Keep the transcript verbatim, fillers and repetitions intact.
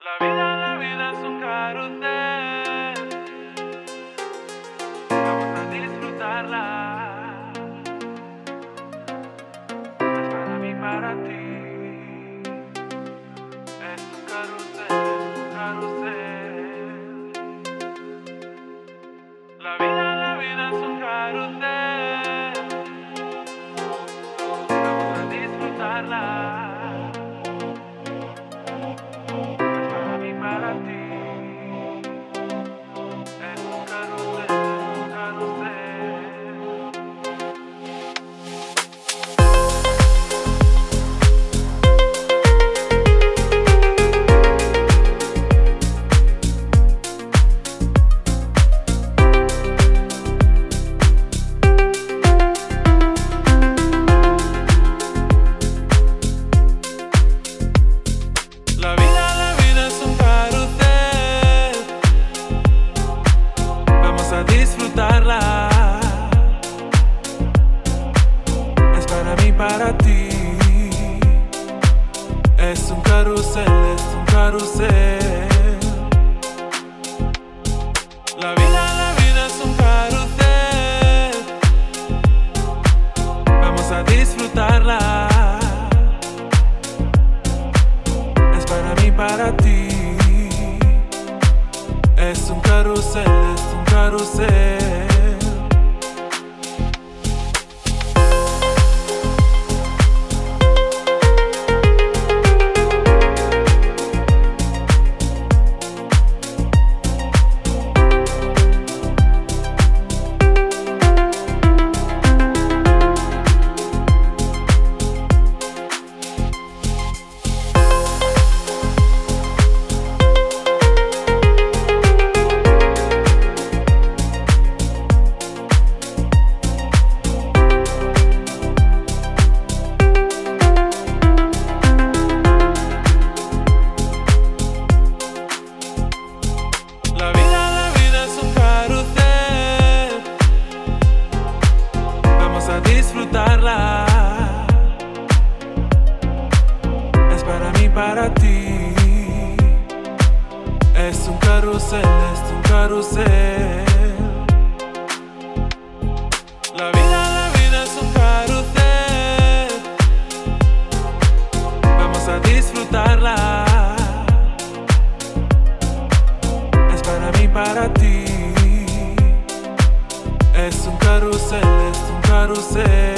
La vida, la vida es un carrusel. Vamos a disfrutarla. Es para mí, para ti. Es un carrusel, es un carrusel. La vida, la vida es un carrusel. Vamos a disfrutarla. Para ti es un carrusel, un carrusel. La vida, la vida es un carrusel. Vamos a disfrutarla. Es para mí, para ti. Es un carrusel, es un carrusel. La vida, la vida es un carrusel. Vamos a disfrutarla. Es para mí, para ti. Es un carrusel, es un carrusel. La vida, la vida es un carrusel. Vamos a disfrutarla. Es para mí, para ti. Es un carrusel, es un carrusel. La vida, la vida es un carrusel. Vamos a disfrutarla. Para mí, para ti. Es un carrusel, es un carrusel.